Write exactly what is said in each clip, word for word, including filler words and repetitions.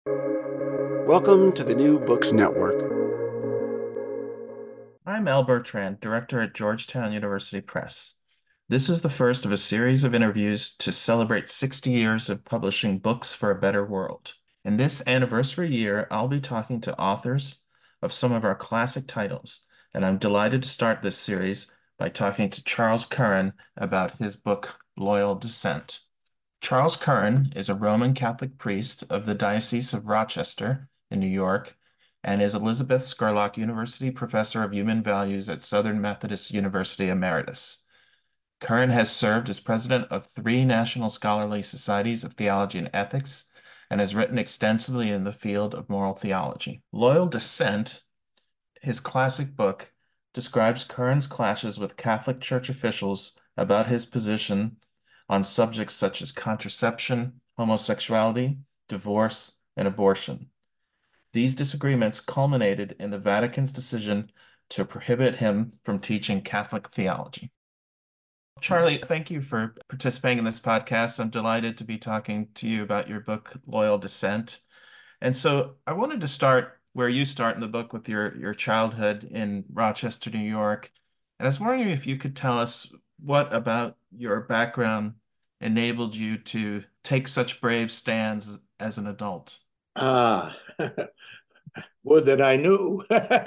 Welcome to the New Books Network. I'm Al Bertrand, director at Georgetown University Press. This is the first of a series of interviews to celebrate sixty years of publishing books for a better world. In this anniversary year, I'll be talking to authors of some of our classic titles, and I'm delighted to start this series by talking to Charles Curran about his book, Loyal Descent. Charles Curran is a Roman Catholic priest of the Diocese of Rochester in New York and is Elizabeth Scurlock University Professor of Human Values at Southern Methodist University Emeritus. Curran has served as president of three National Scholarly Societies of Theology and Ethics and has written extensively in the field of moral theology. Loyal Descent, his classic book, describes Curran's clashes with Catholic Church officials about his position on subjects such as contraception, homosexuality, divorce, and abortion. These disagreements culminated in the Vatican's decision to prohibit him from teaching Catholic theology. Charlie, thank you for participating in this podcast. I'm delighted to be talking to you about your book, Loyal Descent. And so I wanted to start where you start in the book with your, your childhood in Rochester, New York. And I was wondering if you could tell us what about your background enabled you to take such brave stands as an adult. Ah, more than I knew.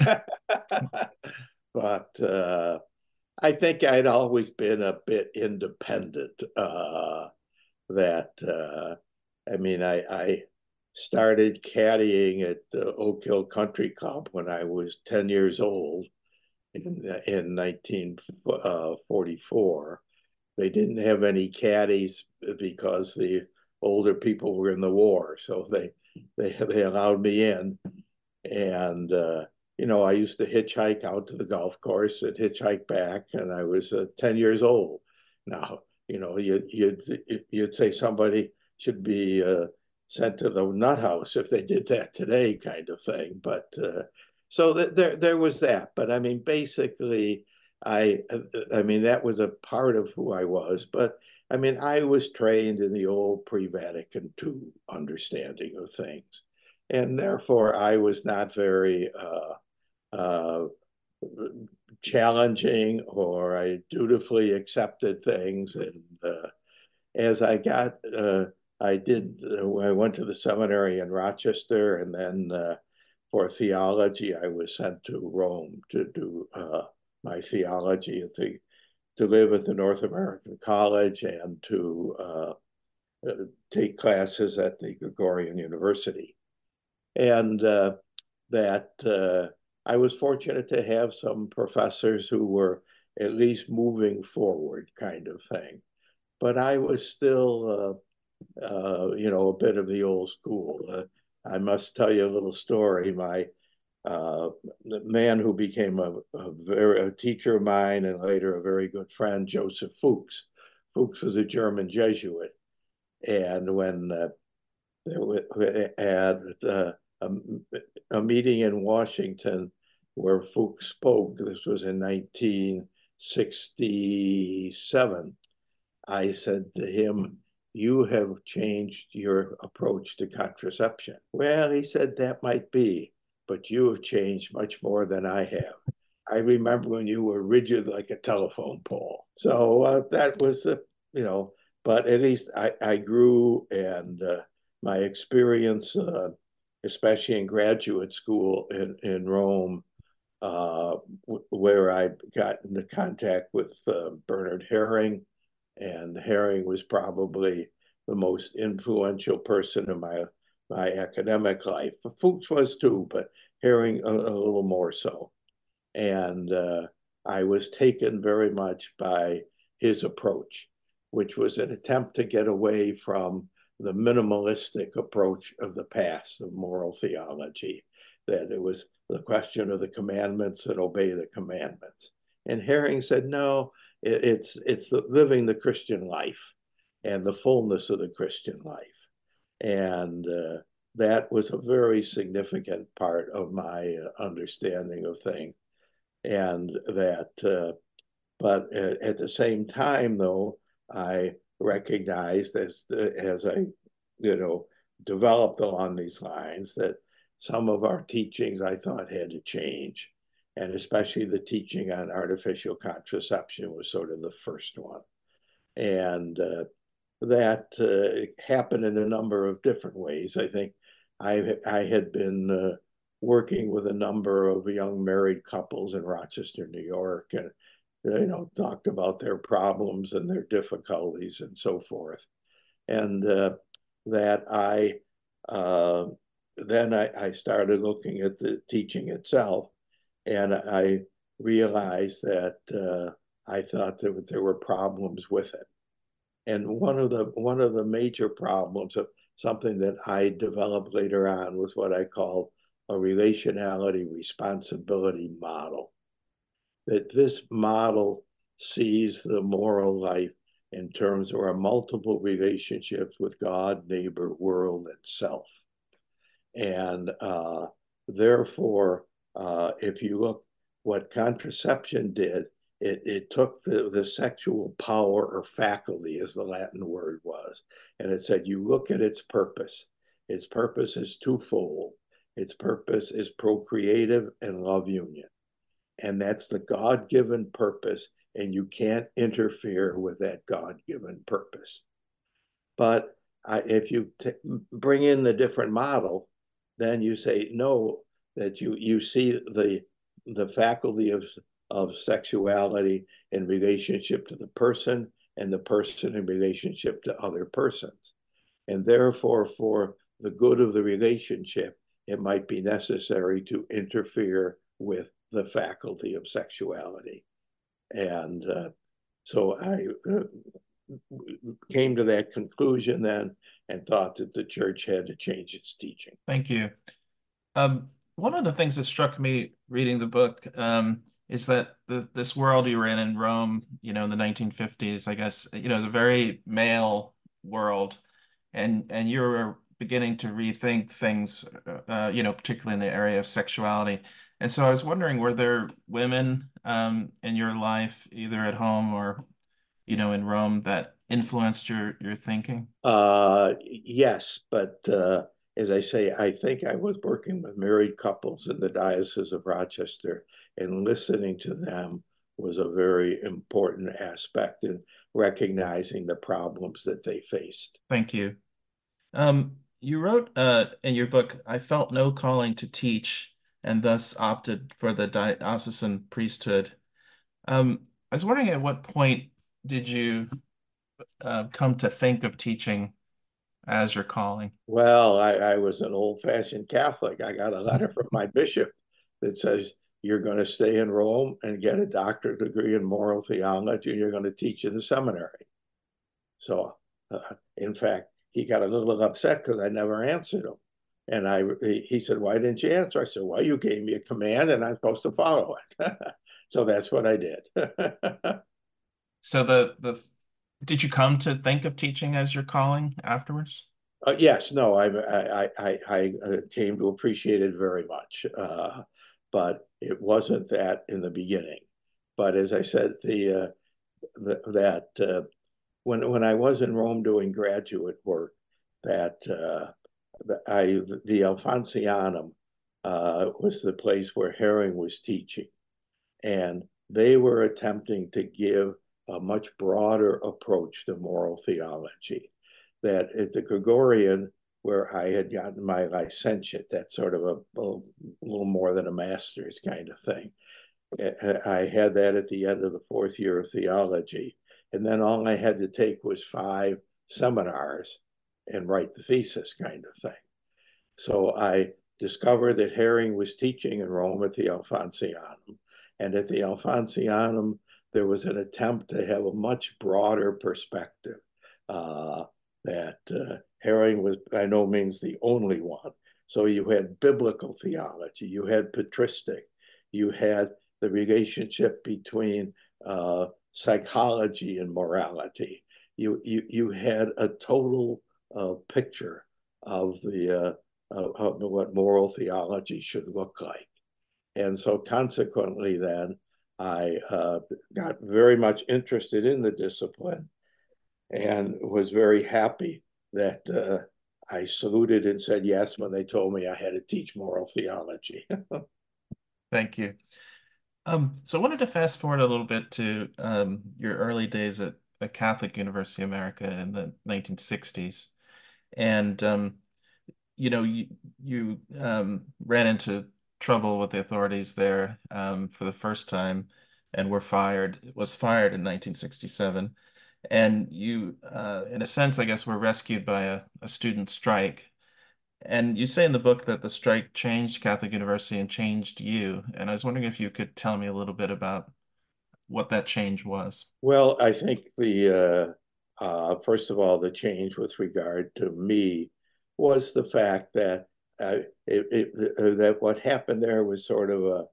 But uh, I think I'd always been a bit independent. Uh, that uh, I mean, I, I started caddying at the Oak Hill Country Club when I was ten years old in in nineteen forty-four. They didn't have any caddies because the older people were in the war, so they they they allowed me in. And uh, you know, I used to hitchhike out to the golf course and hitchhike back, and I was uh, ten years old. Now, you know, you you'd you'd say somebody should be uh, sent to the nut house if they did that today, kind of thing. But uh, so th there there was that. But I mean, basically, I I mean that was a part of who I was. But I mean, I was trained in the old pre-Vatican two understanding of things, and therefore I was not very uh, uh, challenging, or I dutifully accepted things. And uh, as I got, uh, I did, uh, I went to the seminary in Rochester, and then uh, for theology, I was sent to Rome to do uh, my theology at the, to live at the North American College and to uh, uh, take classes at the Gregorian University. And uh, that uh, I was fortunate to have some professors who were at least moving forward, kind of thing. But I was still, uh, uh, you know, a bit of the old school. Uh, I must tell you a little story. My uh, the man who became a, a very a teacher of mine and later a very good friend, Joseph Fuchs. Fuchs was a German Jesuit, and when uh, there was at uh, a, a meeting in Washington where Fuchs spoke, this was in nineteen sixty-seven. I said to him, "You have changed your approach to contraception." Well, he said, "That might be, but you have changed much more than I have. I remember when you were rigid like a telephone pole." So uh, that was the, you know, but at least I, I grew, and uh, my experience, uh, especially in graduate school in, in Rome, uh, where I got into contact with uh, Bernard Häring, and Häring was probably the most influential person in my my academic life. Fuchs was too, but Häring a, a little more so. And uh, I was taken very much by his approach, which was an attempt to get away from the minimalistic approach of the past of moral theology, that it was the question of the commandments and obey the commandments. And Häring said, no, it, it's it's the, living the Christian life and the fullness of the Christian life. And uh, that was a very significant part of my uh, understanding of things. And that, uh, but at, at the same time, though, I recognized as as I, you know, developed along these lines that some of our teachings I thought had to change. And especially the teaching on artificial contraception was sort of the first one. And uh, that uh, happened in a number of different ways. I think I, I had been uh, working with a number of young married couples in Rochester, New York, and you know, talked about their problems and their difficulties and so forth. And uh, that I, uh, then I, I started looking at the teaching itself, and I realized that uh, I thought that there were problems with it. And one of the one of the major problems of something that I developed later on was what I call a relationality responsibility model. That this model sees the moral life in terms of our multiple relationships with God, neighbor, world, and self. And uh, therefore, uh, if you look what contraception did, it, it took the, the sexual power or faculty, as the Latin word was, and it said, you look at its purpose. Its purpose is twofold. Its purpose is procreative and love union. And that's the God-given purpose, and you can't interfere with that God-given purpose. But uh, if you bring in the different model, then you say, no, that you, you see the, the faculty of, of sexuality in relationship to the person and the person in relationship to other persons. And therefore, for the good of the relationship, it might be necessary to interfere with the faculty of sexuality. And uh, so I uh, came to that conclusion then and thought that the church had to change its teaching. Thank you. Um, one of the things that struck me reading the book um, is that the, this world you were in in Rome, you know, in the nineteen fifties, I guess, you know, the very male world, and and you were beginning to rethink things, uh, you know, particularly in the area of sexuality. And so I was wondering, were there women um, in your life, either at home or, you know, in Rome, that influenced your your thinking? Uh, yes, but uh, as I say, I think I was working with married couples in the Diocese of Rochester, and listening to them was a very important aspect in recognizing the problems that they faced. Thank you. Um, you wrote uh, in your book, I felt no calling to teach and thus opted for the diocesan priesthood. Um, I was wondering, at what point did you uh, come to think of teaching as your calling? Well, I, I was an old-fashioned Catholic. I got a letter from my bishop that says, you're going to stay in Rome and get a doctorate degree in moral theology, and you're going to teach in the seminary. So, uh, in fact, he got a little upset because I never answered him. And I, he said, why didn't you answer? I said, well, you gave me a command and I'm supposed to follow it. So that's what I did. So the the did you come to think of teaching as your calling afterwards? Uh, yes, no, I, I, I, I came to appreciate it very much, uh, but it wasn't that in the beginning. But as I said, the, uh, the that uh, when when I was in Rome doing graduate work, that uh, I the Alfonsianum uh, was the place where Herring was teaching, and they were attempting to give a much broader approach to moral theology. That at the Gregorian, where I had gotten my licentiate, that's sort of a, a little more than a master's kind of thing. I had that at the end of the fourth year of theology. And then all I had to take was five seminars and write the thesis kind of thing. So I discovered that Herring was teaching in Rome at the Alfonsianum. And at the Alfonsianum, there was an attempt to have a much broader perspective. Uh, that uh, Herring was by no means the only one. So you had biblical theology, you had patristic, you had the relationship between uh, psychology and morality. You, you, you had a total uh, picture of, the, uh, of, of what moral theology should look like. And so consequently then, I uh, got very much interested in the discipline and was very happy that uh, I saluted and said yes when they told me I had to teach moral theology. Thank you. Um, so I wanted to fast forward a little bit to um, your early days at a Catholic University of America in the nineteen sixties. And, um, you know, you, you um, ran into trouble with the authorities there um, for the first time and were fired, was fired in nineteen sixty-seven. And you, uh, in a sense, I guess, were rescued by a, a student strike. And you say in the book that the strike changed Catholic University and changed you. And I was wondering if you could tell me a little bit about what that change was. Well, I think the uh, uh, first of all, the change with regard to me was the fact that uh, it, it, uh, that what happened there was sort of a,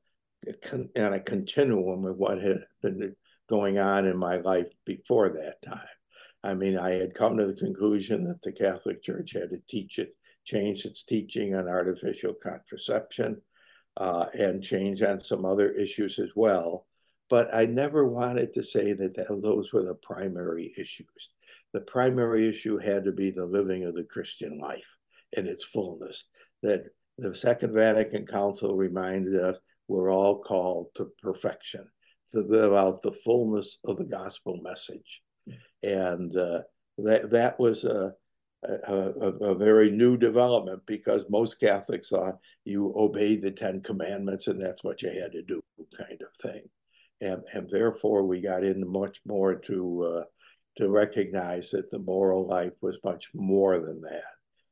a on a continuum of what had been going on in my life before that time. I mean, I had come to the conclusion that the Catholic Church had to teach it, change its teaching on artificial contraception, uh, and change on some other issues as well. But I never wanted to say that, that those were the primary issues. The primary issue had to be the living of the Christian life in its fullness. That the Second Vatican Council reminded us we're all called to perfection, to live out the fullness of the gospel message. And uh, that, that was a, a, a, a very new development, because most Catholics thought you obeyed the Ten Commandments and that's what you had to do, kind of thing. And, and therefore we got into much more to uh, to recognize that the moral life was much more than that.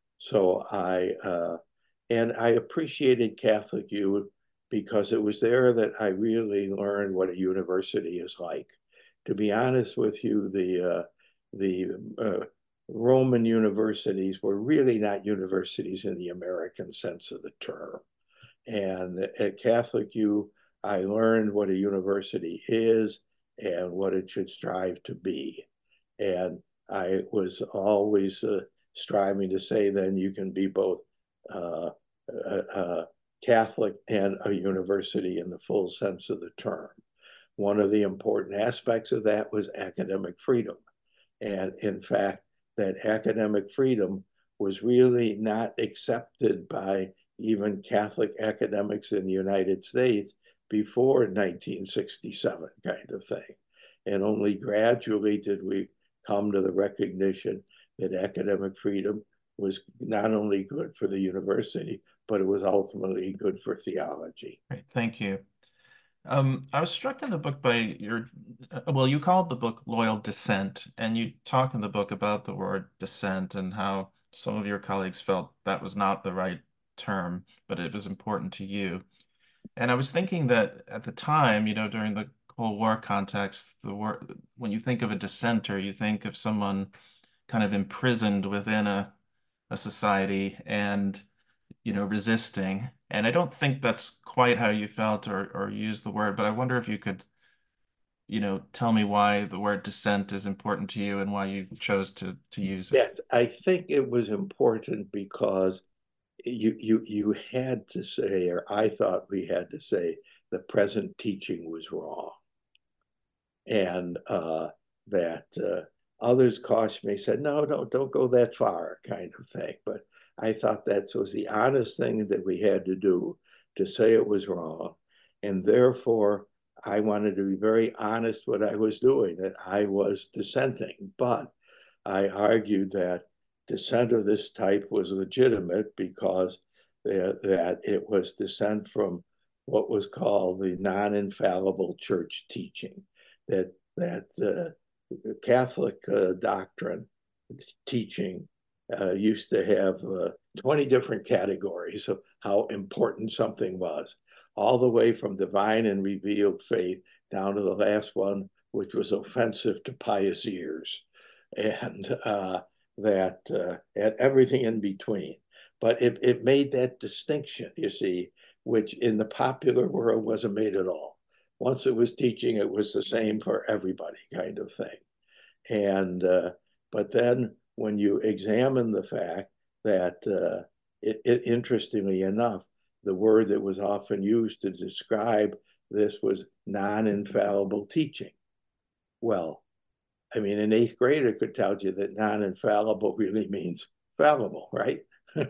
So I uh, and I appreciated Catholic U because it was there that I really learned what a university is like. To be honest with you, the uh, the uh, Roman universities were really not universities in the American sense of the term. And at Catholic U, I learned what a university is and what it should strive to be. And I was always uh, striving to say then you can be both uh, a, a Catholic and a university in the full sense of the term. One of the important aspects of that was academic freedom. And in fact, that academic freedom was really not accepted by even Catholic academics in the United States before nineteen sixty-seven, kind of thing. And only gradually did we come to the recognition that academic freedom was not only good for the university, but it was ultimately good for theology. Great, thank you. Um, I was struck in the book by your, well, you called the book Loyal Dissent, and you talk in the book about the word dissent and how some of your colleagues felt that was not the right term, but it was important to you. And I was thinking that at the time, you know, during the Cold War context, the word, when you think of a dissenter, you think of someone kind of imprisoned within a, a society and, you know, resisting. And I don't think that's quite how you felt or, or used the word, but I wonder if you could, you know, tell me why the word dissent is important to you and why you chose to to use it. Yes, I think it was important because you you you had to say, or I thought we had to say, the present teaching was wrong, and uh, that uh, others cautioned me, said, no, no, don't go that far, kind of thing. But I thought that was the honest thing that we had to do, to say it was wrong, and therefore I wanted to be very honest what I was doing, that I was dissenting, but I argued that dissent of this type was legitimate because that it was dissent from what was called the non-infallible church teaching, that that uh, Catholic uh, doctrine teaching uh, used to have uh, twenty different categories of how important something was, all the way from divine and revealed faith down to the last one, which was offensive to pious ears, and uh, that uh, and everything in between. But it, it made that distinction, you see, which in the popular world wasn't made at all. Once it was teaching, it was the same for everybody, kind of thing. And uh, but then when you examine the fact that uh, it, it, interestingly enough, the word that was often used to describe this was non-infallible teaching. Well, I mean, an eighth grader could tell you that non-infallible really means fallible, right?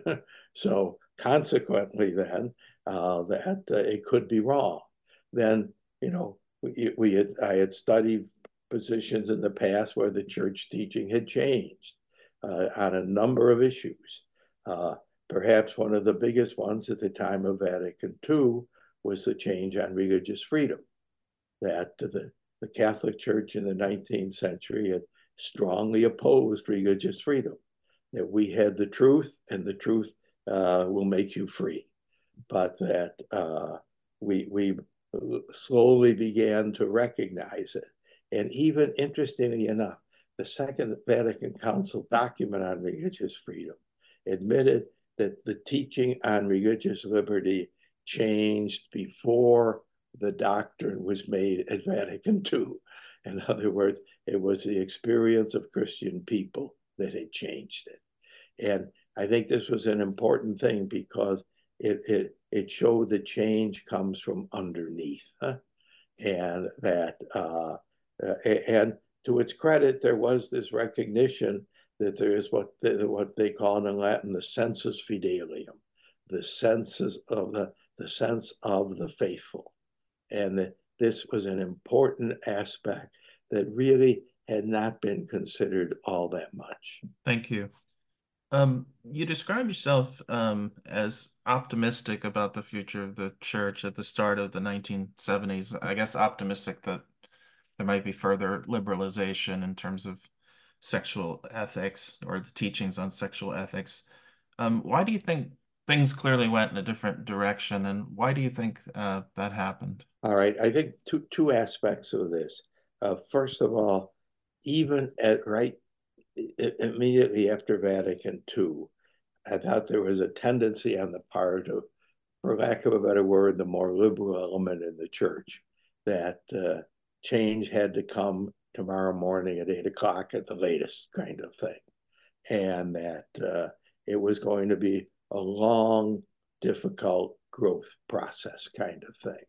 So consequently, then uh, that uh, it could be wrong. Then you know we, we had I had studied positions in the past where the church teaching had changed uh, on a number of issues. Uh, perhaps one of the biggest ones at the time of Vatican Two was the change on religious freedom, that the, the Catholic Church in the nineteenth century had strongly opposed religious freedom, that we had the truth and the truth uh, will make you free, but that uh, we, we slowly began to recognize it. And even interestingly enough, the Second Vatican Council document on religious freedom admitted that the teaching on religious liberty changed before the doctrine was made at Vatican Two. In other words, it was the experience of Christian people that had changed it. And I think this was an important thing because it, it, it showed that change comes from underneath. Huh? And that, uh, uh, and to its credit, there was this recognition that there is what they, what they call in Latin the sensus fidelium, the senses of the, the sense of the faithful. And that this was an important aspect that really had not been considered all that much. Thank you. Um, you describe yourself um, as optimistic about the future of the church at the start of the nineteen seventies. I guess optimistic that there might be further liberalization in terms of sexual ethics or the teachings on sexual ethics. Um, why do you think things clearly went in a different direction, and why do you think uh, that happened? All right, I think two two aspects of this. Uh, first of all, even at right immediately after Vatican Two, I thought there was a tendency on the part of, for lack of a better word, the more liberal element in the church, that uh, change had to come tomorrow morning at eight o'clock at the latest, kind of thing. And that uh, it was going to be a long, difficult growth process, kind of thing.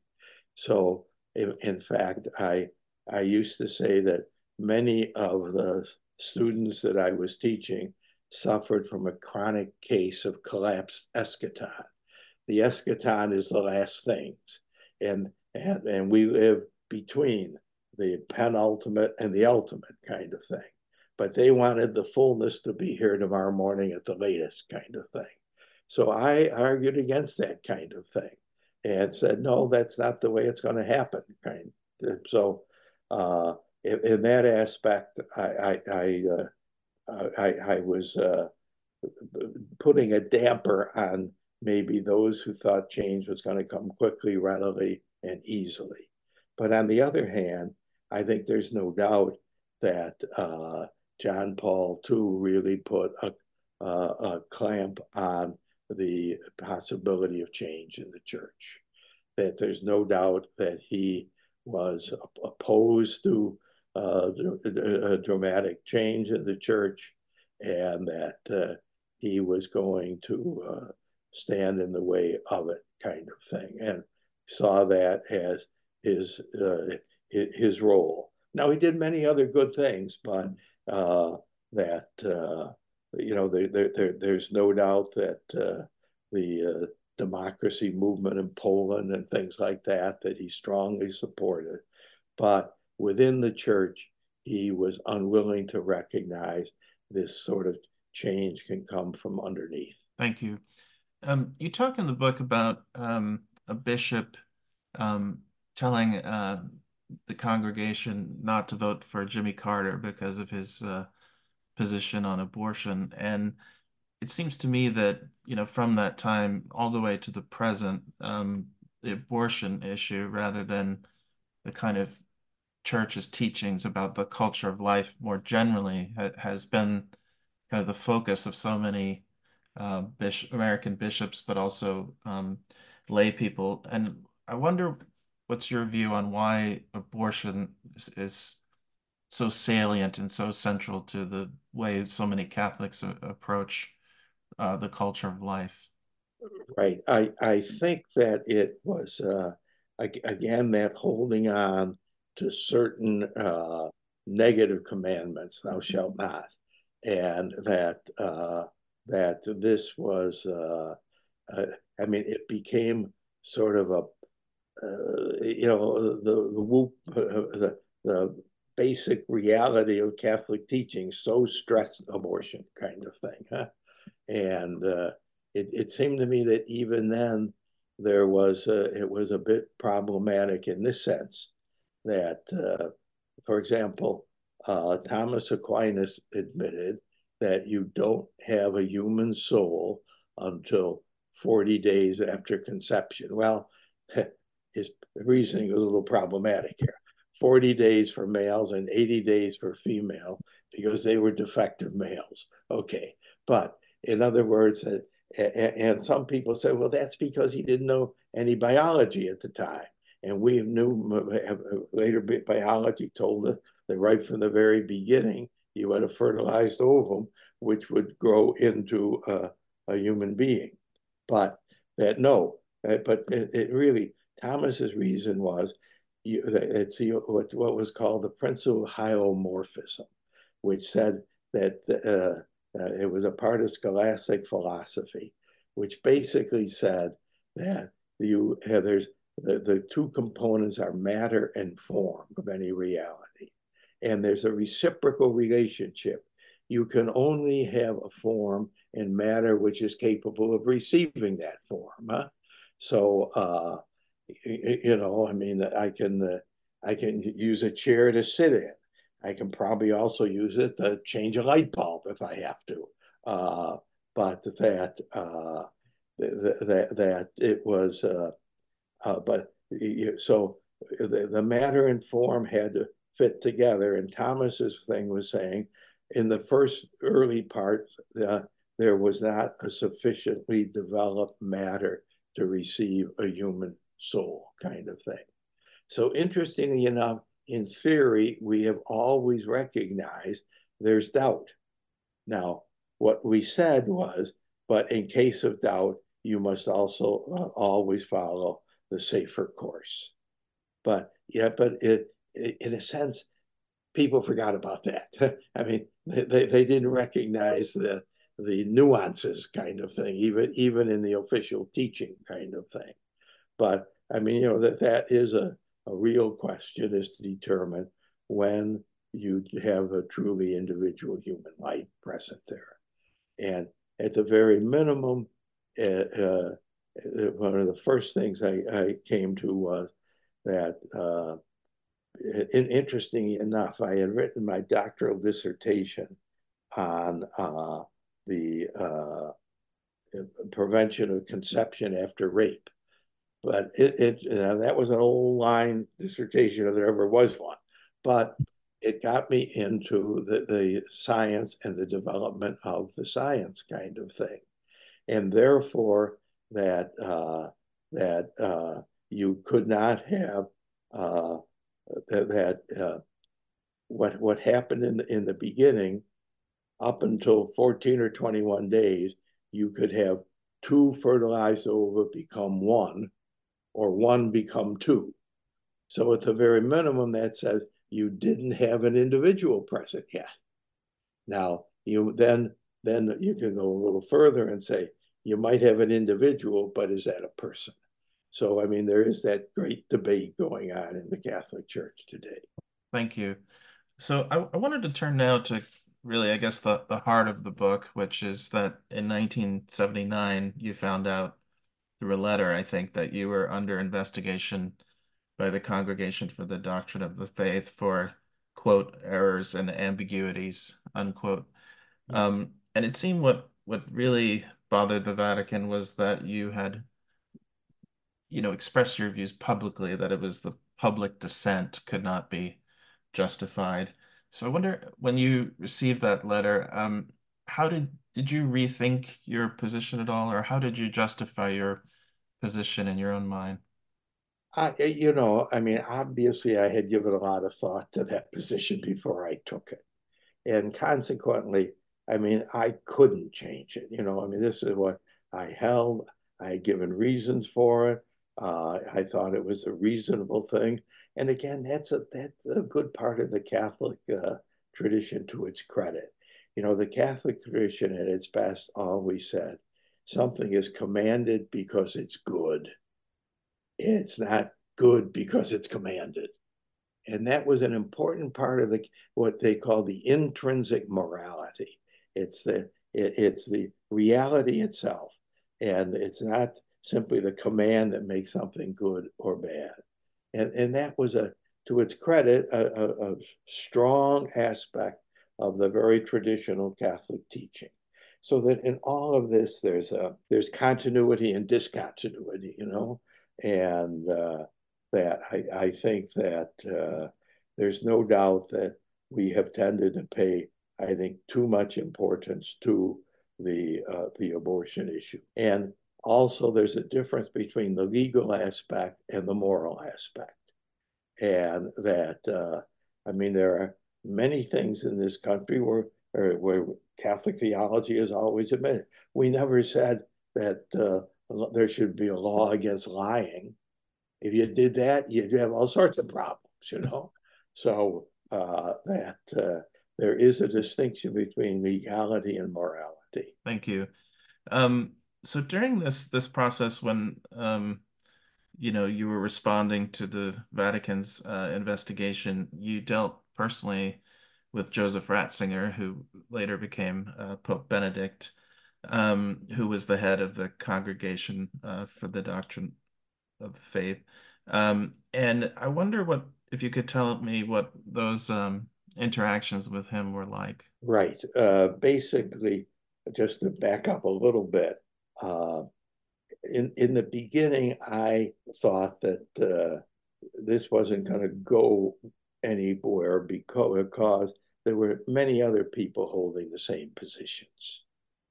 So, in, in fact, I, I used to say that many of the students that I was teaching suffered from a chronic case of collapsed eschaton. The eschaton is the last things, and, and, and we live between the penultimate and the ultimate, kind of thing. But they wanted the fullness to be here tomorrow morning at the latest, kind of thing. So I argued against that kind of thing and said, no, that's not the way it's going to happen. Kind of. So uh, in, in that aspect, I, I, I, uh, I, I was uh, putting a damper on maybe those who thought change was going to come quickly, readily, and easily. But on the other hand, I think there's no doubt that uh, John Paul the Second really put a, a, a clamp on the possibility of change in the church. That there's no doubt that he was opposed to uh, a dramatic change in the church, and that uh, he was going to uh, stand in the way of it, kind of thing, and saw that as his uh, his role. Now, he did many other good things, but uh, that uh, you know, there, there, there's no doubt that uh, the uh, democracy movement in Poland and things like that, that he strongly supported. But within the church, he was unwilling to recognize this sort of change can come from underneath. Thank you. Um, you talk in the book about um, a bishop um, telling uh, the congregation not to vote for Jimmy Carter because of his uh, position on abortion. And it seems to me that, you know, from that time all the way to the present, um, the abortion issue, rather than the kind of church's teachings about the culture of life more generally, ha has been kind of the focus of so many uh, bishop, American bishops, but also um, lay people. And I wonder, what's your view on why abortion is, is so salient and so central to the way so many Catholics approach uh, the culture of life? Right. I, I think that it was, uh, again, that holding on to certain uh, negative commandments, thou shalt not, and that uh, that this was, uh, uh, I mean, it became sort of a, uh, you know, the, the whoop, uh, the, the basic reality of Catholic teaching, so stressed abortion kind of thing, huh? And uh, it, it seemed to me that even then there was a, it was a bit problematic in this sense that, uh, for example, uh, Thomas Aquinas admitted that you don't have a human soul until forty days after conception. Well, his reasoning was a little problematic here. forty days for males and eighty days for female because they were defective males. Okay, but in other words, uh, and some people say, well, that's because he didn't know any biology at the time. And we knew later biology told us that right from the very beginning, you had a fertilized ovum, which would grow into a, a human being. But that no, but it, it really, Thomas's reason was, you, it's the, what, what was called the principle of hyomorphism, which said that uh, uh, it was a part of scholastic philosophy, which basically said that you have, there's the, the two components are matter and form of any reality. And there's a reciprocal relationship. You can only have a form and matter which is capable of receiving that form. Huh? So, uh, you know, I mean, I can, uh, I can use a chair to sit in. I can probably also use it to change a light bulb if I have to. Uh, but that, uh, that, that it was, uh, uh, but so the, the matter and form had to fit together. And Thomas's thing was saying, in the first early part, uh, there was not a sufficiently developed matter to receive a human soul, kind of thing. So interestingly enough, in theory, we have always recognized there's doubt. Now, what we said was, but in case of doubt, you must also uh, always follow the safer course. But yeah, but it, it, in a sense, people forgot about that. I mean, they, they didn't recognize the the nuances kind of thing, even even in the official teaching kind of thing. But I mean, you know, that that is a, a real question, is to determine when you have a truly individual human life present there. And at the very minimum, uh, uh, one of the first things I, I came to was that, uh, interestingly enough, I had written my doctoral dissertation on uh, the uh, prevention of conception after rape. But it, it uh, that was an old line dissertation, if there ever was one. But it got me into the, the science and the development of the science kind of thing. And therefore, that uh, that uh, you could not have uh, that uh, what what happened in the, in the beginning, up until fourteen or twenty-one days, you could have two fertilized ova become one, or one become two. So at the very minimum, that says you didn't have an individual present yet. Now, you then then you can go a little further and say you might have an individual, but is that a person? So, I mean, there is that great debate going on in the Catholic Church today. Thank you. So I, I wanted to turn now to really, I guess, the, the heart of the book, which is that in nineteen seventy-nine, you found out through a letter, I think, that you were under investigation by the Congregation for the Doctrine of the Faith for, quote, errors and ambiguities, unquote. Um, and it seemed what what really bothered the Vatican was that you had, you know, expressed your views publicly, that it was the public dissent could not be justified. So I wonder, when you received that letter, um, how did did you rethink your position at all, or how did you justify your position in your own mind? I, you know, I mean, obviously, I had given a lot of thought to that position before I took it. And consequently, I mean, I couldn't change it. You know, I mean, this is what I held. I had given reasons for it. Uh, I thought it was a reasonable thing. And again, that's a that's a good part of the Catholic uh, tradition, to its credit. You know, the Catholic tradition at its best always said something is commanded because it's good. It's not good because it's commanded. And that was an important part of the what they call the intrinsic morality. It's the it, it's the reality itself, and it's not simply the command that makes something good or bad. And and that was a to its credit a, a, a strong aspect of the very traditional Catholic teaching. So that in all of this, there's a there's continuity and discontinuity, you know, and uh, that I, I think that uh, there's no doubt that we have tended to pay, I think, too much importance to the uh, the abortion issue. And also, there's a difference between the legal aspect and the moral aspect. And that, uh, I mean, there are many things in this country where, where Catholic theology is always admitted. We never said that uh, there should be a law against lying. If you did that, you'd have all sorts of problems, you know. So uh, that uh, there is a distinction between legality and morality. Thank you. Um, so during this this process, when um, you know you were responding to the Vatican's uh, investigation, you dealt personally with Joseph Ratzinger, who later became uh, Pope Benedict, um, who was the head of the Congregation uh, for the Doctrine of the Faith. Um, and I wonder what if you could tell me what those um, interactions with him were like. Right. Uh, basically, just to back up a little bit, uh, in in the beginning, I thought that uh, this wasn't going to go anywhere because, because there were many other people holding the same positions,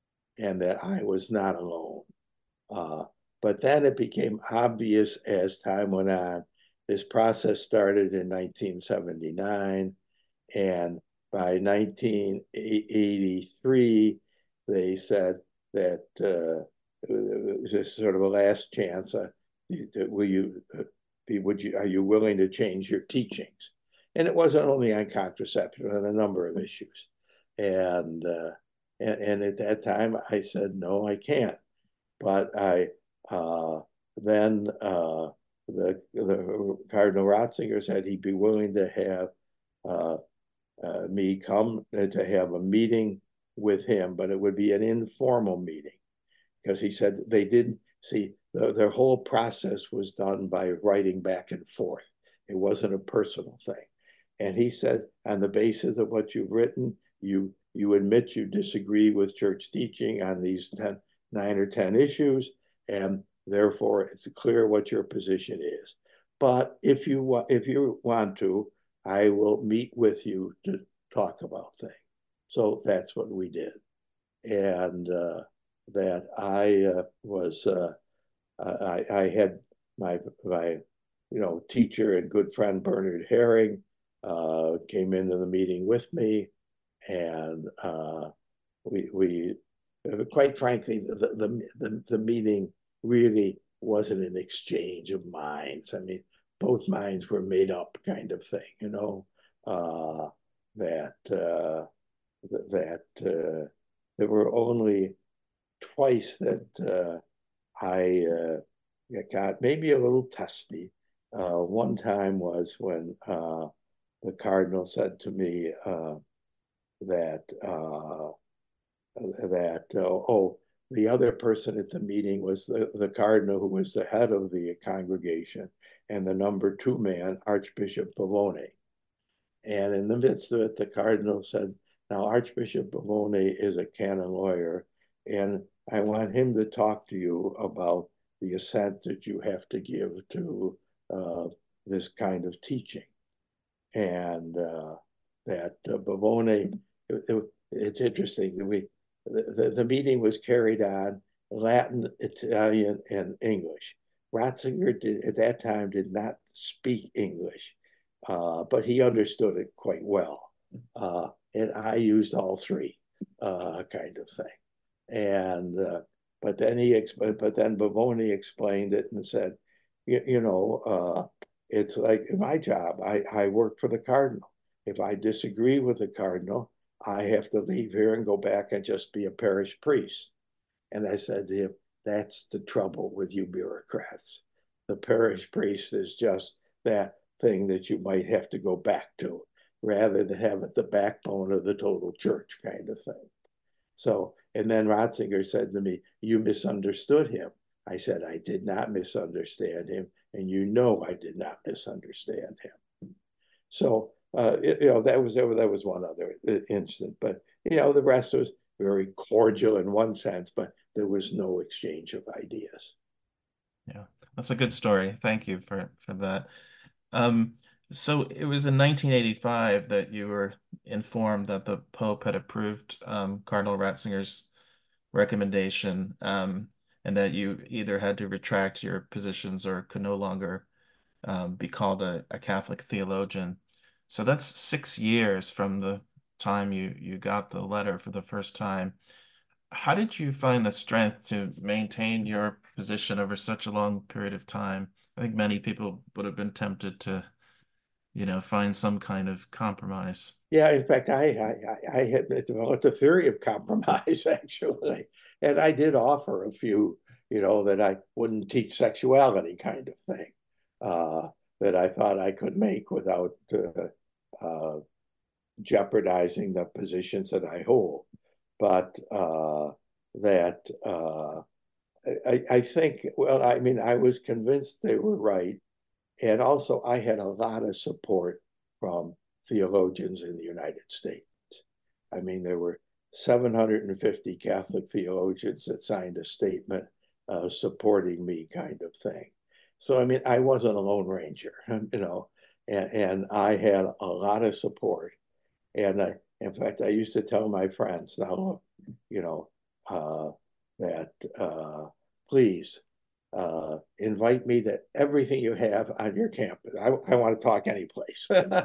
and that I was not alone. Uh, but then it became obvious as time went on. This process started in nineteen seventy-nine, and by nineteen eighty-three, they said that uh, it was just sort of a last chance. Uh, will you be? Would you? Are you willing to change your teachings? And it wasn't only on contraception, on a number of issues. And uh, and, and at that time, I said no, I can't. But I uh, then uh, the the Cardinal Ratzinger said he'd be willing to have uh, uh, me come to have a meeting with him, but it would be an informal meeting because he said they didn't see the, their whole process was done by writing back and forth. It wasn't a personal thing. And he said, on the basis of what you've written, you you admit you disagree with church teaching on these ten, nine or ten issues, and therefore it's clear what your position is. But if you if you want to, I will meet with you to talk about things. So that's what we did. And uh, that I uh, was, uh, I, I had my, my, you know, teacher and good friend Bernard Herring uh, came into the meeting with me. And uh, we, we, quite frankly, the, the, the, the meeting really wasn't an exchange of minds. I mean, both minds were made up kind of thing, you know, uh, that, uh, that uh, there were only twice that uh, I uh, got maybe a little testy. Uh, one time was when uh, the Cardinal said to me uh, that, uh, that uh, oh, the other person at the meeting was the, the Cardinal who was the head of the congregation and the number two man, Archbishop Bavone. And in the midst of it, the Cardinal said, now Archbishop Bavone is a canon lawyer, and I want him to talk to you about the assent that you have to give to uh, this kind of teaching. And uh, that uh, Bavone, it, it, it's interesting that we, the, the meeting was carried on Latin, Italian, and English. Ratzinger did, at that time did not speak English, uh, but he understood it quite well. Uh, and I used all three, uh, kind of thing. And uh, but then he, but then Bavone explained it and said, you, you know, uh, it's like my job. I, I work for the Cardinal. If I disagree with the Cardinal, I have to leave here and go back and just be a parish priest. And I said to him, that's the trouble with you bureaucrats. The parish priest is just that thing that you might have to go back to rather than have it the backbone of the total church kind of thing. So, and then Ratzinger said to me, you misunderstood him. I said, I did not misunderstand him. And you know, I did not misunderstand him. So, uh, it, you know, that was, that was one other incident, but, you know, the rest was very cordial in one sense, but there was no exchange of ideas. Yeah, that's a good story. Thank you for, for that. Um, so it was in nineteen eighty-five that you were informed that the Pope had approved um, Cardinal Ratzinger's recommendation, um, and that you either had to retract your positions or could no longer um, be called a, a Catholic theologian. So that's six years from the time you, you got the letter for the first time. How did you find the strength to maintain your position over such a long period of time? I think many people would have been tempted to, you know, find some kind of compromise. Yeah, in fact, I I, I had developed a theory of compromise actually, and I did offer a few, you know, that I wouldn't teach sexuality kind of thing, uh, that I thought I could make without uh, uh, jeopardizing the positions that I hold. But uh, that uh, I, I think, well, I mean, I was convinced they were right. And also, I had a lot of support from theologians in the United States. I mean, there were seven hundred fifty Catholic theologians that signed a statement uh, supporting me, kind of thing. So, I mean, I wasn't a lone ranger, you know, and, and I had a lot of support. And I, in fact, I used to tell my friends, now, look, you know, uh, that uh, please uh, invite me to everything you have on your campus. I, I want to talk any place.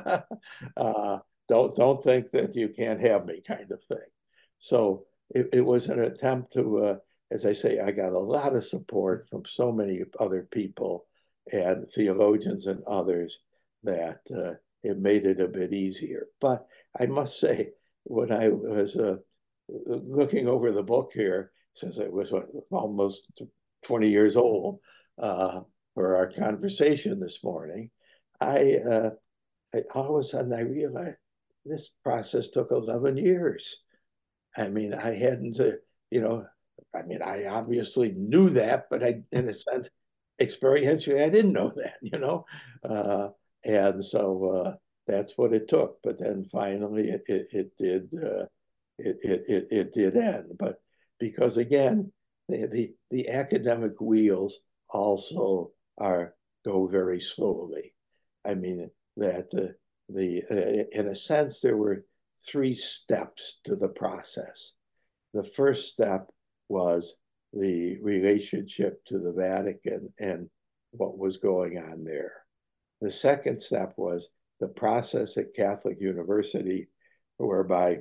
uh, don't don't think that you can't have me, kind of thing. So it, it was an attempt to, uh, as I say, I got a lot of support from so many other people and theologians and others that uh, it made it a bit easier. But I must say, when I was uh, looking over the book here, since it was what, almost twenty years old uh, for our conversation this morning, I, uh, I all of a sudden I realized this process took eleven years. I mean, I hadn't, uh, you know, I mean, I obviously knew that, but I, in a sense, experientially, I didn't know that, you know, uh, and so uh, that's what it took. But then finally, it it, it did uh, it, it it it did end. But because again, the, the the academic wheels also are go very slowly. I mean that the the uh, in a sense there were three steps to the process. The first step was the relationship to the Vatican and what was going on there. The second step was the process at Catholic University, whereby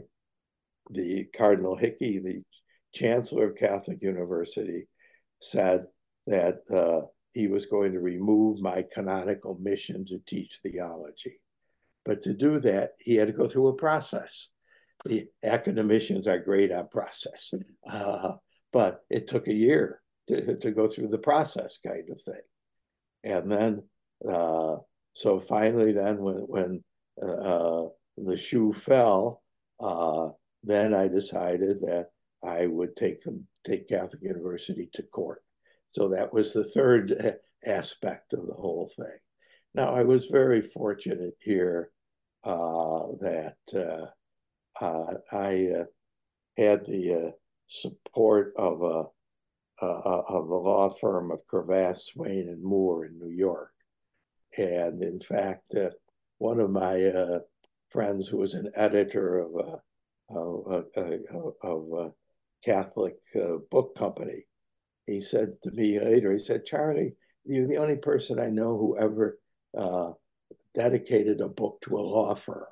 the Cardinal Hickey, the chancellor of Catholic University, said that uh, he was going to remove my canonical mission to teach theology. But to do that, he had to go through a process. The academicians are great on process, uh, but it took a year to, to go through the process, kind of thing. And then, uh, so finally, then when when uh, the shoe fell, uh, then I decided that I would take them take Catholic University to court. So that was the third aspect of the whole thing. Now I was very fortunate here uh, that uh, uh, I uh, had the uh, support of a uh, of the law firm of Cravath, Swaine, and Moore in New York. And in fact, uh, one of my uh, friends who was an editor of a, of, of, of a Catholic uh, book company, he said to me later, he said, Charlie, you're the only person I know who ever uh, dedicated a book to a law firm.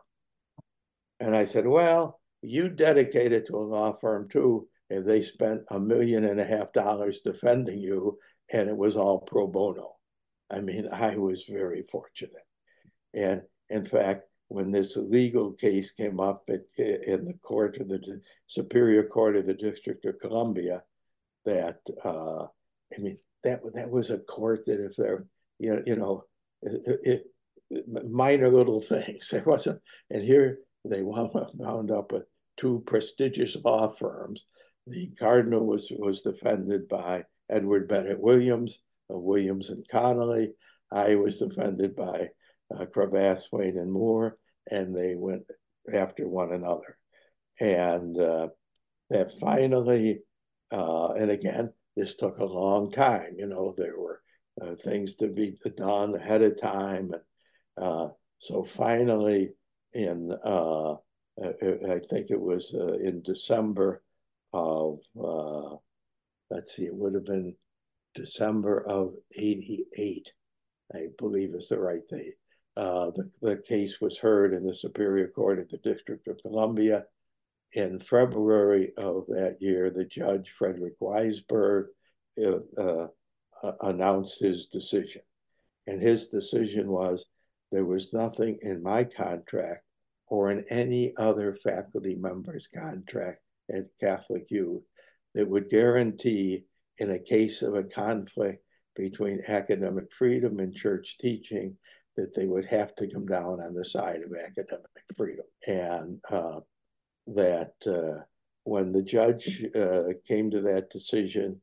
And I said, well, you dedicated to a law firm too, and they spent a million and a half dollars defending you, and it was all pro bono. I mean, I was very fortunate. And in fact, when this legal case came up at, in the court of the Superior Court of the District of Columbia, that uh, I mean that that was a court that if there you know you know it, it, minor little things there wasn't, and here they wound, wound up with two prestigious law firms. The Cardinal was was defended by Edward Bennett Williams of Williams and Connolly. I was defended by uh, Cravath, Swaine, and Moore, and they went after one another. And uh, that finally, uh, and again, this took a long time. You know, there were uh, things to be done ahead of time. And uh, so finally, in, uh, I think it was uh, in December of, uh, let's see, it would have been December of eighty-eight, I believe is the right date. Uh, the, the case was heard in the Superior Court of the District of Columbia. In February of that year, the judge, Frederick Weisberg, uh, uh, announced his decision. And his decision was there was nothing in my contract or in any other faculty member's contract at Catholic U that would guarantee, in a case of a conflict between academic freedom and church teaching, that they would have to come down on the side of academic freedom. And uh, that uh, when the judge uh, came to that decision,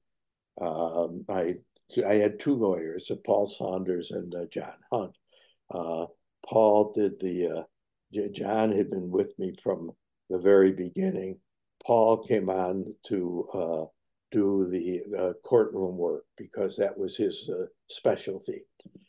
um, I, I had two lawyers, uh, Paul Saunders and uh, John Hunt. Uh, Paul did the, uh, John had been with me from the very beginning. Paul came on to uh, do the uh, courtroom work because that was his uh, specialty.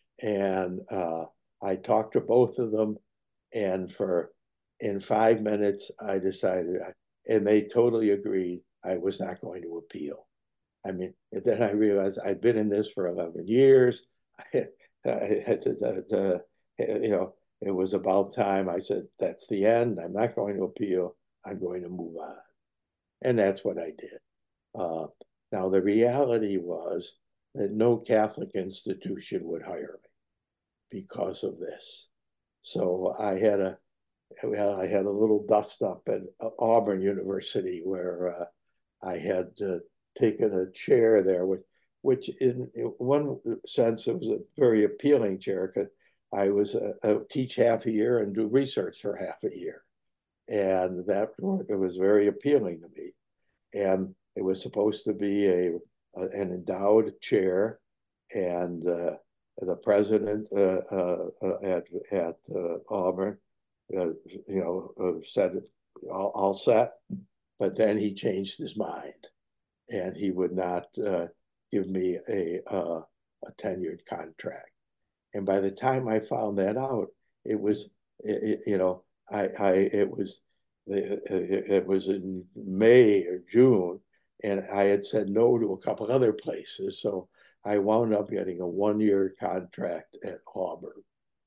And uh, I talked to both of them, and for in five minutes, I decided, and they totally agreed, I was not going to appeal. I mean, and then I realized I'd been in this for eleven years. I had, I had to, to, to, you know, it was about time. I said, that's the end. I'm not going to appeal. I'm going to move on. And that's what I did. Uh, now, the reality was that no Catholic institution would hire me because of this. So I had a, well, I had a little dust up at Auburn University where uh, I had uh, taken a chair there, which, which in, in one sense, it was a very appealing chair because I was uh, I would teach half a year and do research for half a year. And that it was very appealing to me. And it was supposed to be a, a an endowed chair, and uh, the president uh, uh, at at uh, Auburn, uh, you know, uh, said all, all set, but then he changed his mind, and he would not uh, give me a uh, a tenured contract. And by the time I found that out, it was it, it, you know I I it was it, it was in May or June. And I had said no to a couple other places. So I wound up getting a one-year contract at Auburn.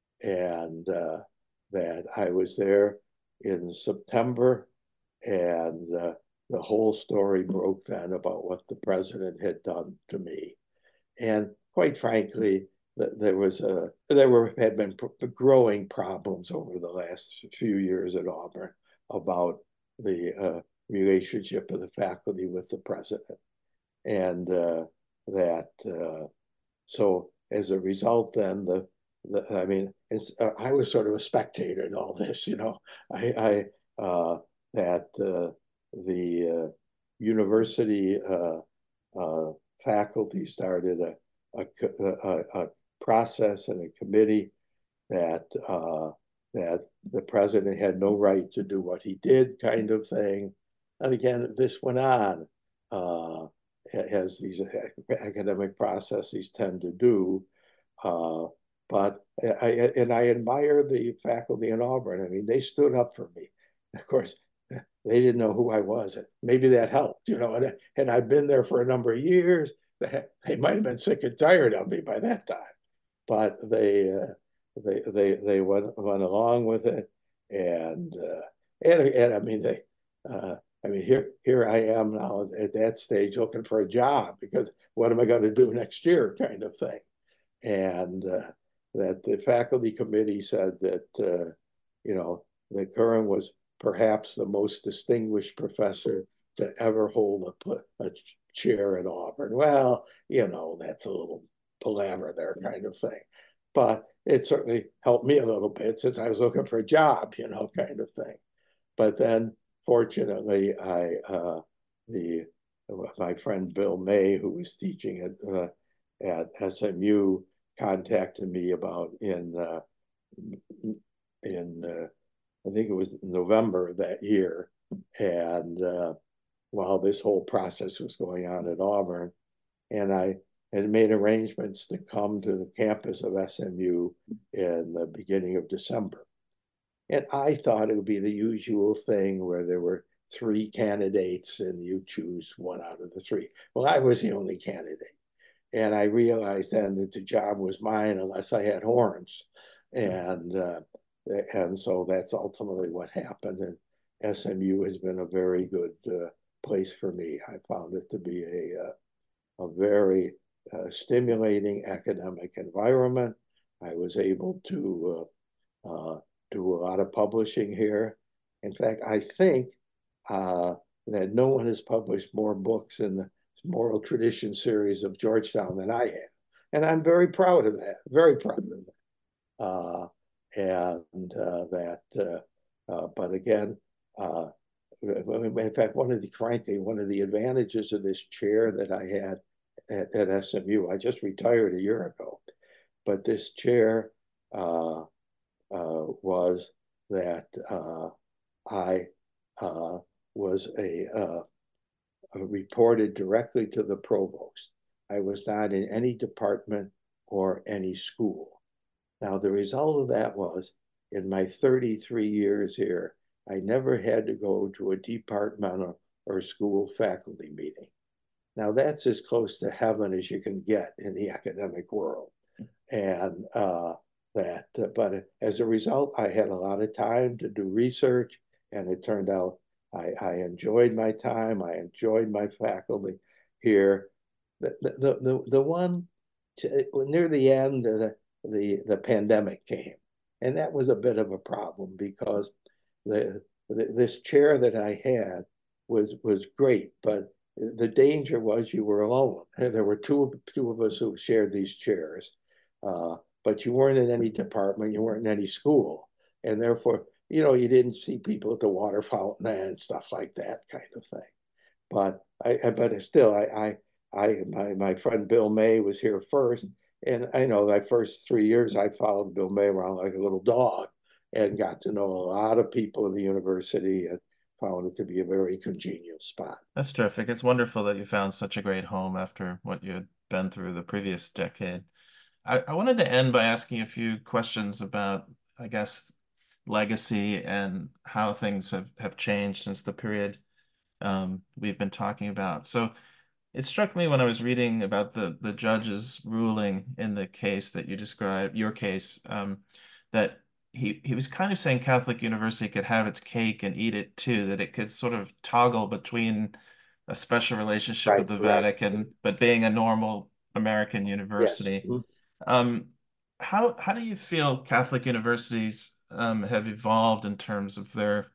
And uh, that I was there in September. And uh, the whole story broke then about what the president had done to me. And quite frankly, there was a, there were had been growing problems over the last few years at Auburn about the uh, relationship of the faculty with the president. And uh, that, uh, so as a result then, the, the I mean, it's, uh, I was sort of a spectator in all this, you know, I, I uh, that uh, the uh, university uh, uh, faculty started a, a, a, a process and a committee that uh, that the president had no right to do what he did, kind of thing. And again, this went on, uh, as these academic processes tend to do. Uh, but I, and I admire the faculty in Auburn. I mean, they stood up for me. Of course, they didn't know who I was. And maybe that helped, you know, and, and I've been there for a number of years. They might have been sick and tired of me by that time, but they, uh, they, they, they went, went along with it. And, uh, and, and I mean, they, uh, I mean, here, here I am now at that stage looking for a job because what am I going to do next year, kind of thing. And uh, that the faculty committee said that uh, you know, that Curran was perhaps the most distinguished professor to ever hold a, a chair at Auburn. Well, you know, that's a little palaver there kind of thing. But it certainly helped me a little bit since I was looking for a job, you know, kind of thing. But then, fortunately, I uh, the my friend Bill May, who was teaching at uh, at S M U, contacted me about in uh, in uh, I think it was November of that year, and uh, while this whole process was going on at Auburn, and I had made arrangements to come to the campus of S M U in the beginning of December. And I thought it would be the usual thing where there were three candidates and you choose one out of the three. Well, I was the only candidate. And I realized then that the job was mine unless I had horns. And uh, and so that's ultimately what happened. And S M U has been a very good uh, place for me. I found it to be a, uh, a very uh, stimulating academic environment. I was able to uh, uh, do a lot of publishing here. In fact, I think uh, that no one has published more books in the Moral Tradition series of Georgetown than I have. And I'm very proud of that, very proud of that. Uh, and uh, that, uh, uh, but again, uh, in fact, one of the, frankly, one of the advantages of this chair that I had at, at S M U, I just retired a year ago, but this chair uh, uh, was that uh, I uh, was a, uh, reported directly to the provost. I was not in any department or any school. Now, the result of that was, in my thirty-three years here, I never had to go to a departmental or school faculty meeting. Now, that's as close to heaven as you can get in the academic world. And uh, that, uh, but as a result, I had a lot of time to do research, and it turned out I, I enjoyed my time. I enjoyed my faculty here. The, the, the, the one to, near the end, of the, the, the pandemic came. And that was a bit of a problem because the, the this chair that I had was, was great, but the danger was you were alone. There were two, two of us who shared these chairs, uh, but you weren't in any department, you weren't in any school. And therefore, you know, you didn't see people at the water fountain and stuff like that kind of thing. But I, but still, I, I, I, my, my friend Bill May was here first. And I know my first three years, I followed Bill May around like a little dog and got to know a lot of people in the university and found it to be a very congenial spot. That's terrific. It's wonderful that you found such a great home after what you had been through the previous decade. I, I wanted to end by asking a few questions about, I guess, legacy and how things have, have changed since the period um, we've been talking about. So it struck me when I was reading about the, the judge's ruling in the case that you described, your case, um, that he, he was kind of saying Catholic University could have its cake and eat it too, that it could sort of toggle between a special relationship with Right, the right. Vatican, but being a normal American Yes. university. Mm-hmm. Um, how how do you feel Catholic universities um, have evolved in terms of their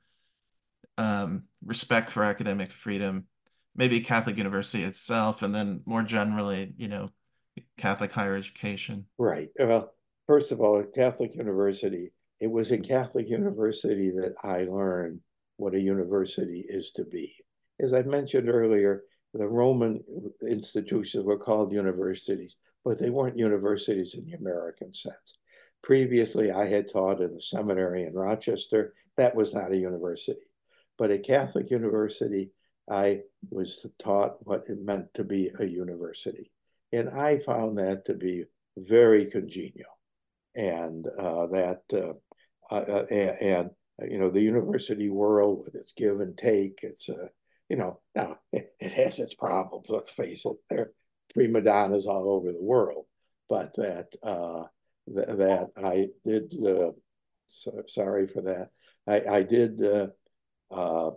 um, respect for academic freedom? Maybe Catholic University itself, and then more generally, you know, Catholic higher education. Right. Well, first of all, at Catholic University, it was in Catholic University that I learned what a university is to be. As I mentioned earlier, the Roman institutions were called universities, but they weren't universities in the American sense. Previously, I had taught in the seminary in Rochester. That was not a university. But at Catholic University, I was taught what it meant to be a university. And I found that to be very congenial. And uh, that, uh, uh, and, and, you know, the university world with its give and take, it's, uh, you know, now it, it has its problems, let's face it. There are prima donnas all over the world. But that, uh, th that I did, uh, so, sorry for that, I, I did uh, uh,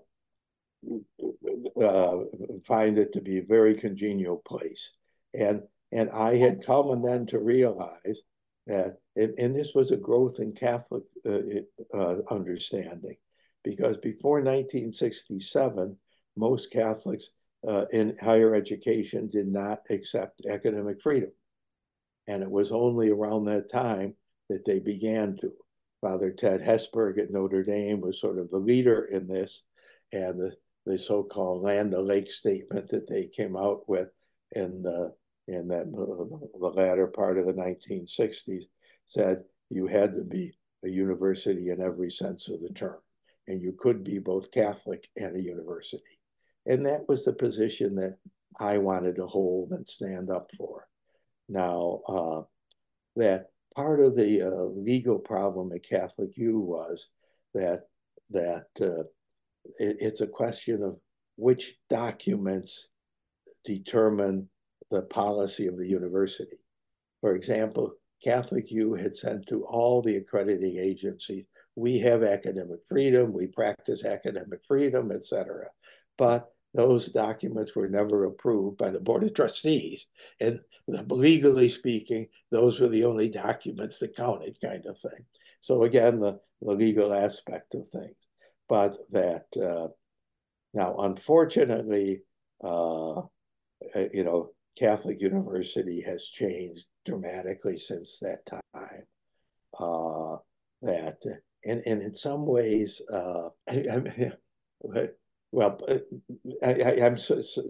uh, find it to be a very congenial place. And and I had come and then to realize That and, and this was a growth in Catholic uh, uh, understanding, because before nineteen sixty-seven, most Catholics uh, in higher education did not accept academic freedom. And it was only around that time that they began to. Father Ted Hesburgh at Notre Dame was sort of the leader in this, and the, the so-called Land O'Lakes statement that they came out with in, uh, in that, uh, the latter part of the nineteen sixties said you had to be a university in every sense of the term, and you could be both Catholic and a university. And that was the position that I wanted to hold and stand up for. Now, uh, that part of the uh, legal problem at Catholic U was that that uh, it, it's a question of which documents determine the policy of the university. For example, Catholic U had sent to all the accrediting agencies, we have academic freedom, we practice academic freedom, et cetera. But those documents were never approved by the Board of Trustees. And legally speaking, those were the only documents that counted, kind of thing. So again, the, the legal aspect of things. But that, uh, now, unfortunately, uh, you know, Catholic University has changed dramatically since that time. Uh, that, and, and in some ways, uh, I, I, well, I, I, I'm so, so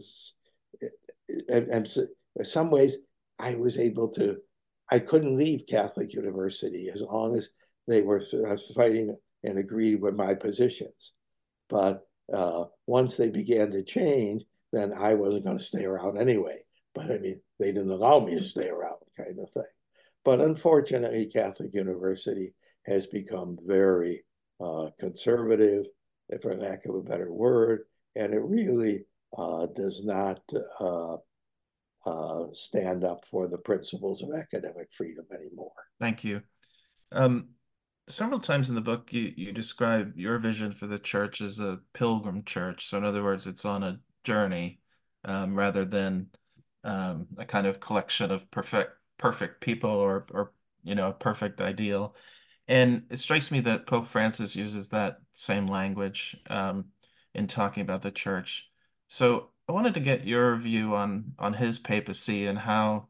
I'm so, in some ways, I was able to, I couldn't leave Catholic University as long as they were fighting and agreed with my positions. But uh, once they began to change, then I wasn't going to stay around anyway. But I mean, they didn't allow me to stay around, kind of thing. But unfortunately, Catholic University has become very uh, conservative, for lack of a better word, and it really uh, does not uh, uh, stand up for the principles of academic freedom anymore. Thank you. Um, several times in the book, you, you describe your vision for the church as a pilgrim church. So in other words, it's on a journey um, rather than um, a kind of collection of perfect perfect people or, or, you know, a perfect ideal. And it strikes me that Pope Francis uses that same language um, in talking about the church. So I wanted to get your view on on his papacy and how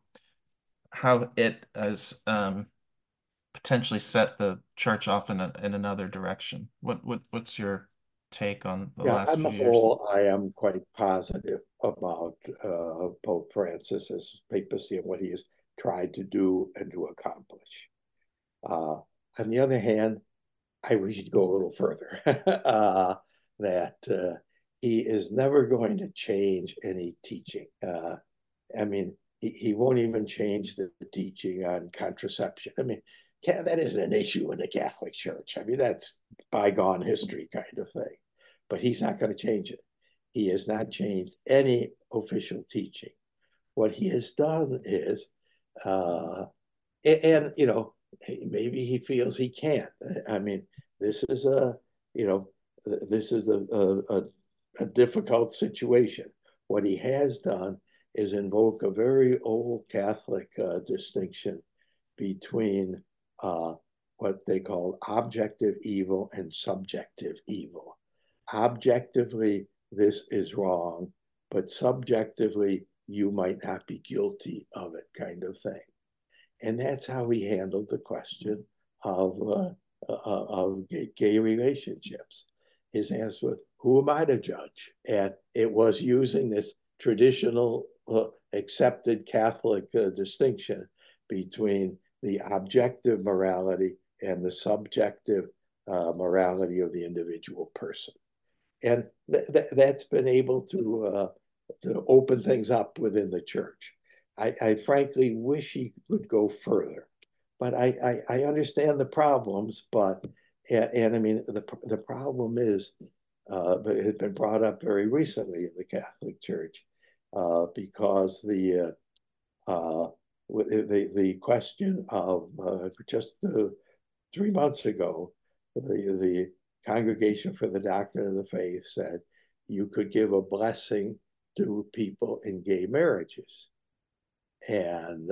how it has um, potentially set the church off in a, in another direction. What what what's your take on the Yeah, last on the few years? whole, I am quite positive about uh, Pope Francis's papacy and what he has tried to do and to accomplish. Uh, on the other hand, I wish he'd go a little further. uh, that uh, he is never going to change any teaching. Uh, I mean, he, he won't even change the, the teaching on contraception. I mean, that isn't an issue in the Catholic Church. I mean, that's bygone history kind of thing. But he's not going to change it. He has not changed any official teaching. What he has done is, uh, and, and you know, maybe he feels he can't. I mean, this is a, you know, this is a, a, a difficult situation. What he has done is invoke a very old Catholic uh, distinction between uh, what they call objective evil and subjective evil. Objectively, this is wrong, but subjectively, you might not be guilty of it, kind of thing. And that's how he handled the question of, uh, uh, of gay, gay relationships. His answer was, who am I to judge? And it was using this traditional uh, accepted Catholic uh, distinction between the objective morality and the subjective uh, morality of the individual person. And th th that's been able to, uh, to open things up within the church. I, I frankly wish he would go further, but I, I, I understand the problems. But and, and I mean the the problem is, uh, but it has been brought up very recently in the Catholic Church uh, because the uh, uh, the the question of uh, just uh, three months ago, the the Congregation for the Doctrine of the Faith said you could give a blessing to people in gay marriages. And uh,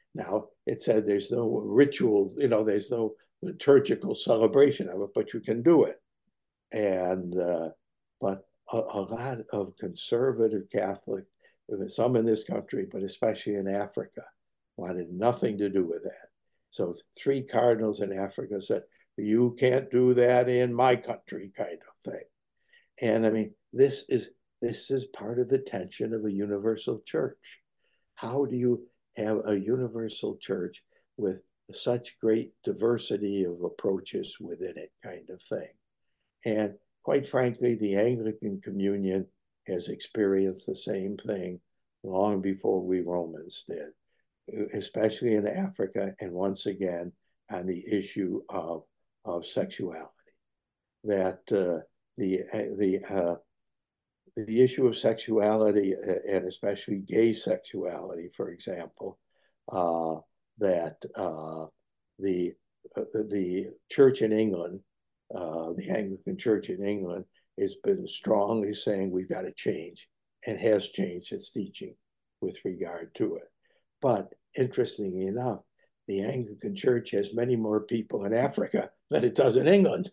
Now, it said there's no ritual, you know, there's no liturgical celebration of it, but you can do it. And, uh, but a, a lot of conservative Catholic, some in this country, but especially in Africa, wanted nothing to do with that. So three cardinals in Africa said, you can't do that in my country, kind of thing. And I mean, this is this is part of the tension of a universal church. How do you have a universal church with such great diversity of approaches within it, kind of thing? And quite frankly, the Anglican Communion has experienced the same thing long before we Romans did, especially in Africa, and once again on the issue of, of sexuality. That uh, the the uh, the issue of sexuality, and especially gay sexuality, for example, uh, that uh, the uh, the church in England, uh, the Anglican Church in England, has been strongly saying we've got to change, and has changed its teaching with regard to it. But interestingly enough, the Anglican Church has many more people in Africa than it does in England,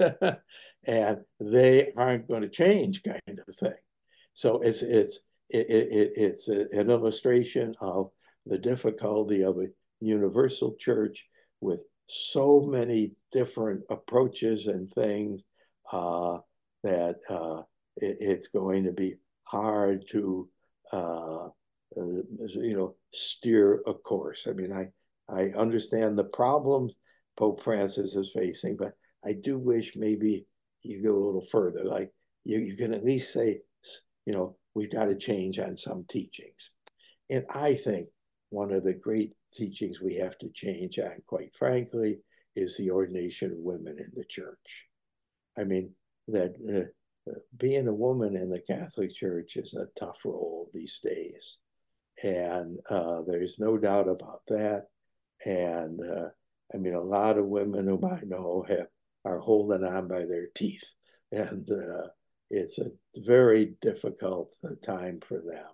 and they aren't going to change, kind of thing. So it's it's it, it, it's an illustration of the difficulty of a universal church with so many different approaches and things uh, that uh, it, it's going to be hard to uh, uh, you know steer a course. I mean, I I understand the problems Pope Francis is facing, but I do wish maybe you go a little further. Like you, you can at least say, you know, we've got to change on some teachings. And I think one of the great teachings we have to change on, quite frankly, is the ordination of women in the church. I mean, that uh, being a woman in the Catholic Church is a tough role these days. And uh, there's no doubt about that. And uh, I mean, a lot of women whom I know have are holding on by their teeth. And uh, it's a very difficult time for them.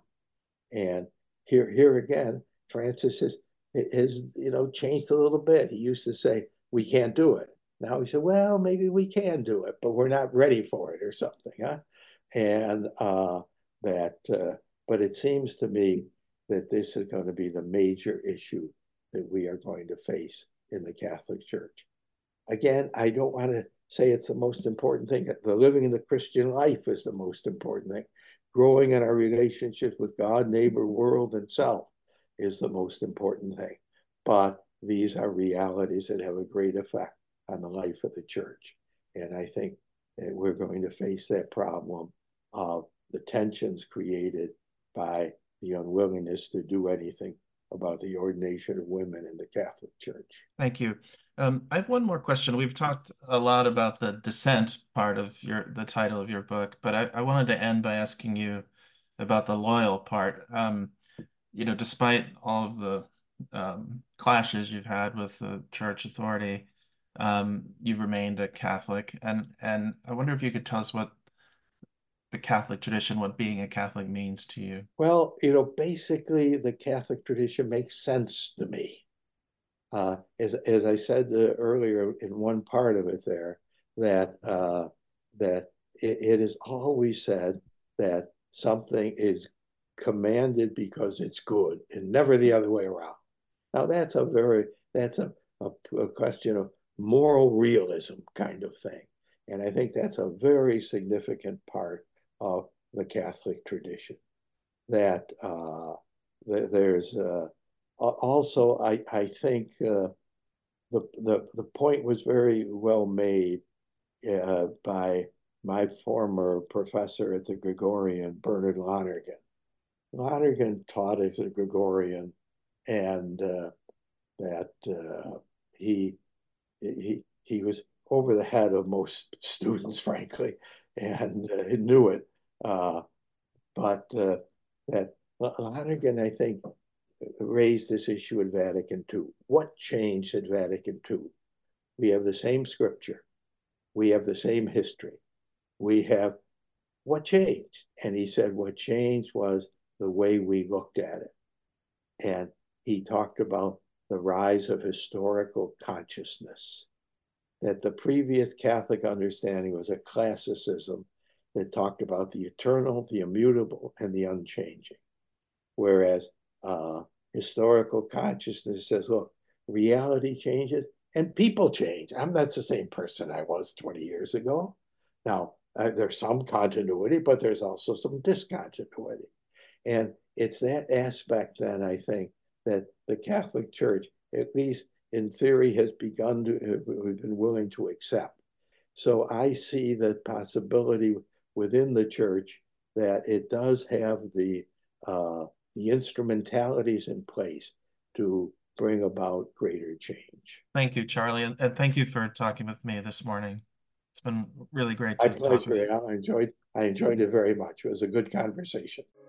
And here, here again, Francis has, has, you know, changed a little bit. He used to say, we can't do it. Now he said, well, maybe we can do it, but we're not ready for it or something, huh? And uh, that, uh, but it seems to me that this is going to be the major issue that we are going to face in the Catholic Church. Again, I don't want to say it's the most important thing. The living in the Christian life is the most important thing. Growing in our relationships with God, neighbor, world, and self is the most important thing. But these are realities that have a great effect on the life of the church. And I think that we're going to face that problem of the tensions created by the unwillingness to do anything about the ordination of women in the Catholic Church. Thank you. Um, I have one more question. We've talked a lot about the dissent part of your the title of your book, but I, I wanted to end by asking you about the loyal part. Um, you know, despite all of the um, clashes you've had with the church authority, um, you've remained a Catholic, and and I wonder if you could tell us what the Catholic tradition, what being a Catholic means to you. Well, you know, basically the Catholic tradition makes sense to me. Uh, as, as I said uh, earlier in one part of it there, that, uh, that it, it is always said that something is commanded because it's good and never the other way around. Now that's a very, that's a, a, a question of moral realism kind of thing. And I think that's a very significant part of the Catholic tradition. That, uh, that there's uh, also, I, I think uh, the, the, the point was very well made uh, by my former professor at the Gregorian, Bernard Lonergan. Lonergan taught at the Gregorian, and uh, that uh, he, he, he was over the head of most students, frankly, and uh, he knew it. Uh, but uh, that Lonergan, I think, raised this issue at Vatican Two. What changed at Vatican Two? We have the same scripture. We have the same history. We have what changed? And he said what changed was the way we looked at it. And he talked about the rise of historical consciousness, that the previous Catholic understanding was a classicism that talked about the eternal, the immutable, and the unchanging. Whereas uh, historical consciousness says, look, reality changes and people change. I'm not the same person I was twenty years ago. Now, uh, there's some continuity, but there's also some discontinuity. And it's that aspect then, I think, that the Catholic Church, at least in theory, has begun to, we've been willing to accept. So I see the possibility within the church that it does have the, uh, the instrumentalities in place to bring about greater change. Thank you, Charlie, and, and thank you for talking with me this morning. It's been really great My to talk with you. pleasure. I enjoyed, I enjoyed it very much. It was a good conversation.